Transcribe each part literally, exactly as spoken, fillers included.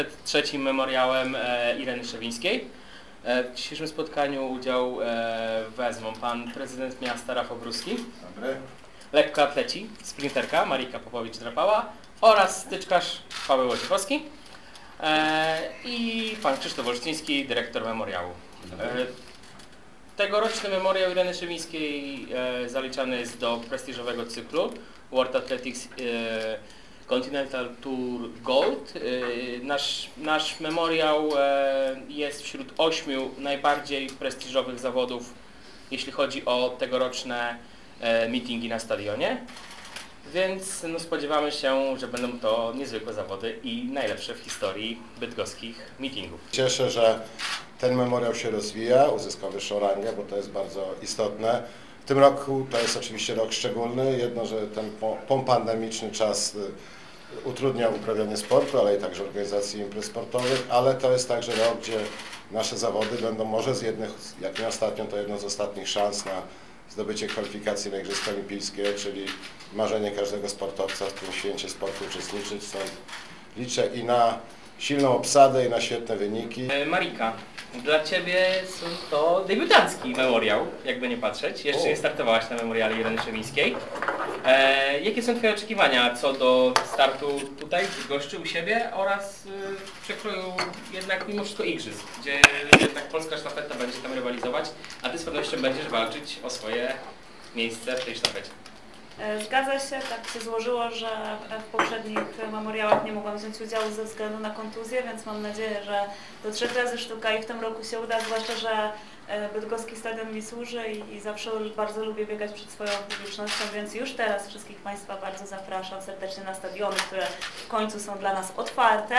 Przed trzecim memoriałem e, Ireny Szewińskiej. E, w dzisiejszym spotkaniu udział e, wezmą pan prezydent miasta Rafał Bruschi, Dobry. lekkoatleci, sprinterka Marika Popowicz-Drapała oraz styczkarz Paweł Wojciechowski e, i pan Krzysztof Olsztyński, dyrektor memoriału. E, tegoroczny memoriał Ireny Szewińskiej e, zaliczany jest do prestiżowego cyklu World Athletics e, Continental Tour Gold. Nasz, nasz memoriał jest wśród ośmiu najbardziej prestiżowych zawodów, jeśli chodzi o tegoroczne meetingi na stadionie. Więc no, spodziewamy się, że będą to niezwykłe zawody i najlepsze w historii bydgoskich meetingów. Cieszę, że ten memoriał się rozwija, uzyskał wyższą rangę, bo to jest bardzo istotne. W tym roku to jest oczywiście rok szczególny. Jedno, że ten popandemiczny czas utrudnia uprawianie sportu, ale i także organizacji imprez sportowych, ale to jest także rok, gdzie nasze zawody będą może z jednych, jak nie ostatnio, to jedno z ostatnich szans na zdobycie kwalifikacji na Igrzyska Olimpijskie, czyli marzenie każdego sportowca w tym święcie sportu uczestniczyć. Stąd liczę i na silną obsadę, i na świetne wyniki. Marika, dla Ciebie są to debiutancki memoriał, jakby nie patrzeć. Jeszcze O. nie startowałaś na memoriale Ireny Szewińskiej. E, jakie są Twoje oczekiwania co do startu tutaj w Bydgoszczy u siebie oraz y, w przekroju jednak mimo wszystko igrzysk, gdzie jednak polska sztafeta będzie tam rywalizować, a Ty z pewnością będziesz walczyć o swoje miejsce w tej sztafecie. Zgadza się, tak się złożyło, że w poprzednich memoriałach nie mogłam wziąć udziału ze względu na kontuzję, więc mam nadzieję, że do trzech razy sztuka i w tym roku się uda, zwłaszcza, że bydgoski stadion mi służy i, i zawsze bardzo lubię biegać przed swoją publicznością, więc już teraz wszystkich Państwa bardzo zapraszam serdecznie na stadiony, które w końcu są dla nas otwarte.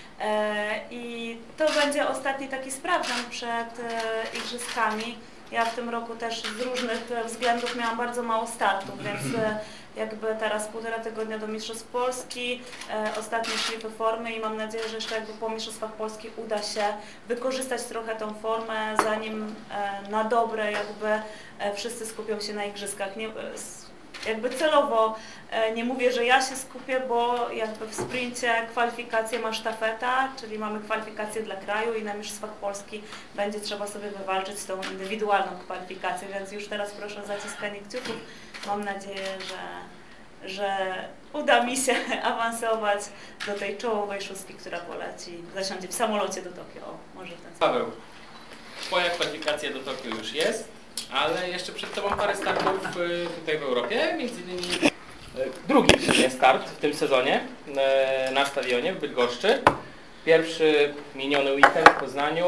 I to będzie ostatni taki sprawdzian przed igrzyskami. Ja w tym roku też z różnych względów miałam bardzo mało startów, więc jakby teraz półtora tygodnia do Mistrzostw Polski, e, ostatnie szlify formy i mam nadzieję, że jeszcze jakby po Mistrzostwach Polski uda się wykorzystać trochę tą formę, zanim e, na dobre jakby e, wszyscy skupią się na igrzyskach. Nie, jakby celowo e, nie mówię, że ja się skupię, bo jakby w sprincie kwalifikacje ma sztafeta, czyli mamy kwalifikacje dla kraju i na Mistrzostwach Polski będzie trzeba sobie wywalczyć tą indywidualną kwalifikację, więc już teraz proszę o zaciskanie kciuków. Mam nadzieję, że, że uda mi się awansować do tej czołowej szóstki, która poleci, zasiądzie w samolocie do Tokio. O, może w ten sposób. Paweł, Twoja kwalifikacja do Tokio już jest, ale jeszcze przed Tobą parę startów tutaj w Europie, między innymi drugi start w tym sezonie na stadionie w Bydgoszczy. Pierwszy miniony weekend w Poznaniu.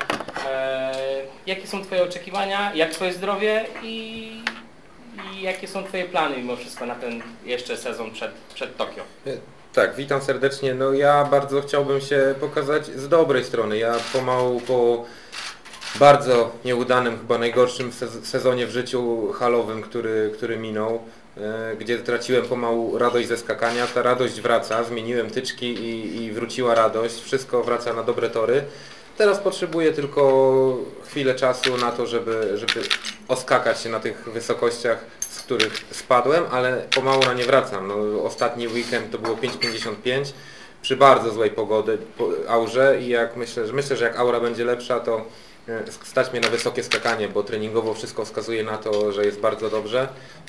Jakie są Twoje oczekiwania, jak Twoje zdrowie i, i jakie są Twoje plany mimo wszystko na ten jeszcze sezon przed, przed Tokio? Tak, witam serdecznie. No ja bardzo chciałbym się pokazać z dobrej strony. Ja pomału po bardzo nieudanym, chyba najgorszym sezonie w życiu halowym, który, który minął, gdzie traciłem pomału radość ze skakania. Ta radość wraca, zmieniłem tyczki i, i wróciła radość. Wszystko wraca na dobre tory. Teraz potrzebuję tylko chwilę czasu na to, żeby, żeby oskakać się na tych wysokościach, z których spadłem, ale pomału na nie wracam. No, ostatni weekend to było pięć pięćdziesiąt pięć przy bardzo złej pogody, aurze i jak myślę, że myślę, że jak aura będzie lepsza, to stać mnie na wysokie skakanie, bo treningowo wszystko wskazuje na to, że jest bardzo dobrze.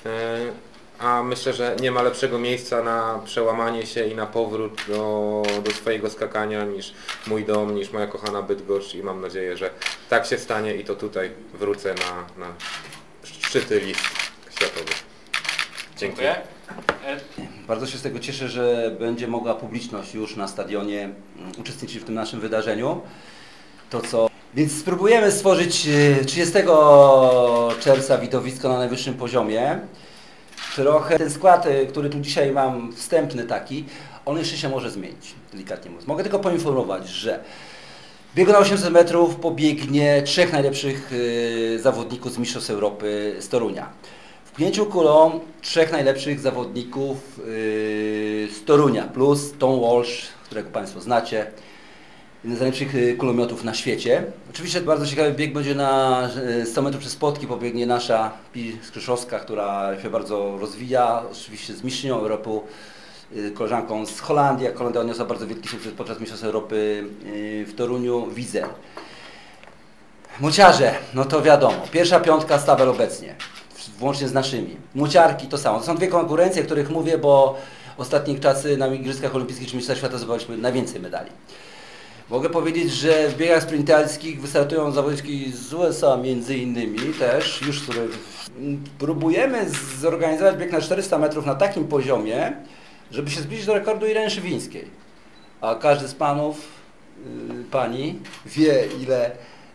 A myślę, że nie ma lepszego miejsca na przełamanie się i na powrót do, do swojego skakania niż mój dom, niż moja kochana Bydgoszcz i mam nadzieję, że tak się stanie i to tutaj wrócę na, na szczyty list światowych. Dzięki. Dziękuję. Bardzo się z tego cieszę, że będzie mogła publiczność już na stadionie uczestniczyć w tym naszym wydarzeniu. To co... Więc spróbujemy stworzyć trzydziestego czerwca widowisko na najwyższym poziomie. Trochę ten skład, który tu dzisiaj mam, wstępny taki, on jeszcze się może zmienić, delikatnie mówiąc. Mogę tylko poinformować, że w biegu na osiemset metrów pobiegnie trzech najlepszych y, zawodników z Mistrzostw Europy z Torunia. W pięciu kulą trzech najlepszych zawodników y, z Torunia, plus Tom Walsh, którego Państwo znacie. Jeden z najlepszych kulomiotów na świecie. Oczywiście bardzo ciekawy bieg będzie na sto metrów przez spotki, pobiegnie nasza Pi Skrzyszowska, która się bardzo rozwija, oczywiście z mistrzynią Europy koleżanką z Holandii, jak Holandia odniosła bardzo wielki sukces podczas Mistrzostw Europy w Toruniu, widzę. Młociarze, no to wiadomo, pierwsza piątka z tabel obecnie, włącznie z naszymi. Młociarki to samo. To są dwie konkurencje, o których mówię, bo ostatnich czasy na Igrzyskach Olimpijskich czy Mistrzostwach Świata zdobyliśmy najwięcej medali. Mogę powiedzieć, że w biegach sprinterskich wystartują zawodniczki z U S A między innymi też, już które próbujemy zorganizować bieg na czterysta metrów na takim poziomie, żeby się zbliżyć do rekordu Ireny Szywińskiej. A każdy z panów, yy, pani wie, ile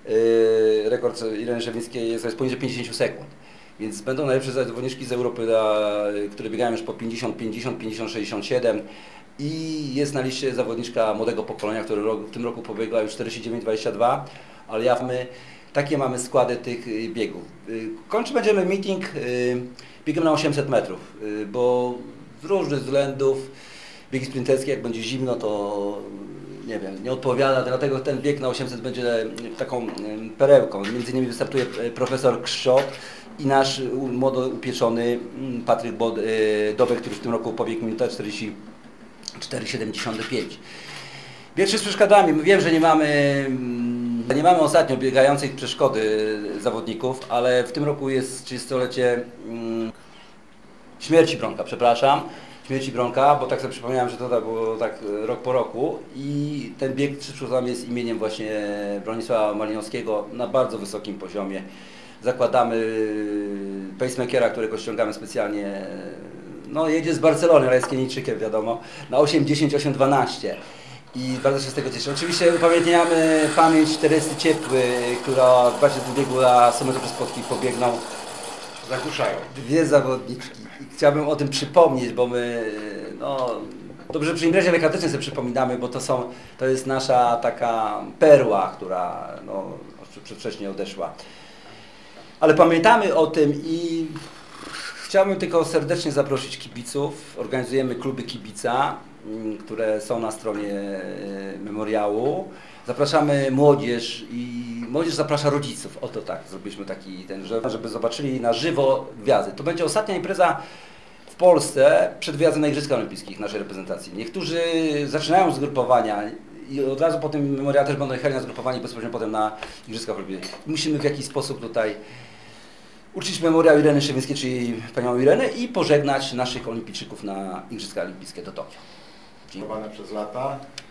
yy, rekord Ireny Szywińskiej jest, jest poniżej pięćdziesięciu sekund. Więc będą najlepsze zawodniczki z Europy, na, które biegają już po pięćdziesiąt, pięćdziesiąt, pięćdziesiąt, sześćdziesiąt siedem. I jest na liście zawodniczka młodego pokolenia, która w tym roku pobiegła już czterdzieści dziewięć dwadzieścia dwa, ale ja my, takie mamy składy tych biegów. Kończy będziemy meeting biegiem na osiemset metrów, bo z różnych względów biegi sprinterskie, jak będzie zimno, to nie wiem, nie odpowiada, dlatego ten bieg na osiemset będzie taką perełką. Między innymi wystartuje profesor Krzczot i nasz młodo upieczony Patryk Dobek, który w tym roku pobiegł minutę czterdzieści cztery siedemdziesiąt pięć. Bieg z przeszkodami. Wiem, że nie mamy, nie mamy ostatnio biegających przeszkody zawodników, ale w tym roku jest trzydziestolecie mm, śmierci Bronka, przepraszam. Śmierci Bronka, bo tak sobie przypomniałem, że to tak było tak rok po roku i ten bieg z przeszkodami jest imieniem właśnie Bronisława Malinowskiego na bardzo wysokim poziomie. Zakładamy pacemakera, którego ściągamy specjalnie. No jedzie z Barcelony, ale jest Kenijczykiem, wiadomo, na osiem dziesięć, osiem dwanaście i bardzo się z tego cieszę. Oczywiście upamiętniamy pamięć Teresy Ciepły, która w dwa tysiące biegu na sto metrów spotki pobiegną. Zagłuszają. Dwie zawodniczki. I chciałbym o tym przypomnieć, bo my, no, dobrze przy imprezie lekatycznej sobie przypominamy, bo to są, to jest nasza taka perła, która no, przedwcześnie odeszła. Ale pamiętamy o tym i chciałbym tylko serdecznie zaprosić kibiców. Organizujemy kluby kibica, które są na stronie memoriału. Zapraszamy młodzież i młodzież zaprasza rodziców. Oto tak, zrobiliśmy taki ten, żeby zobaczyli na żywo gwiazdy. To będzie ostatnia impreza w Polsce przed wyjazdem na Igrzyska Olimpijskich naszej reprezentacji. Niektórzy zaczynają zgrupowania i od razu po tym memoriale też będą jechali na zgrupowanie bezpośrednio potem na Igrzyskach Olimpijskich. Musimy w jakiś sposób tutaj uczcić memoriał Ireny Szywińskiej, czyli panią Irenę i pożegnać naszych olimpijczyków na Igrzyska Olimpijskie do Tokio. Dziękowane przez lata.